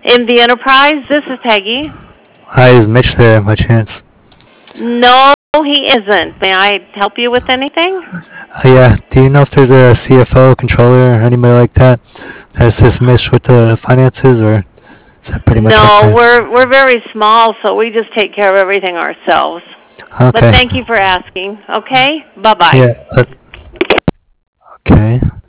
In the Enterprise, this is Peggy. Hi, is Mitch there by chance? No, he isn't. May I help you with anything? Yeah, do you know if there's a CFO, controller, or anybody like that that assists Mitch with the finances, or is that pretty much No, okay? we're very small, so we just take care of everything ourselves. But Okay. thank you for asking. Okay? Bye-bye. Yeah, okay.